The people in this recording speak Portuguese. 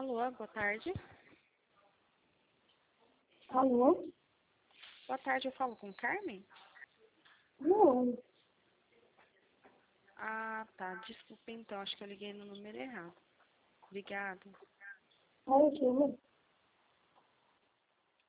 Alô, boa tarde. Alô? Boa tarde, eu falo com Carmen? Não. Ah, tá. Desculpa então, acho que eu liguei no número errado. Obrigada. Olha aqui,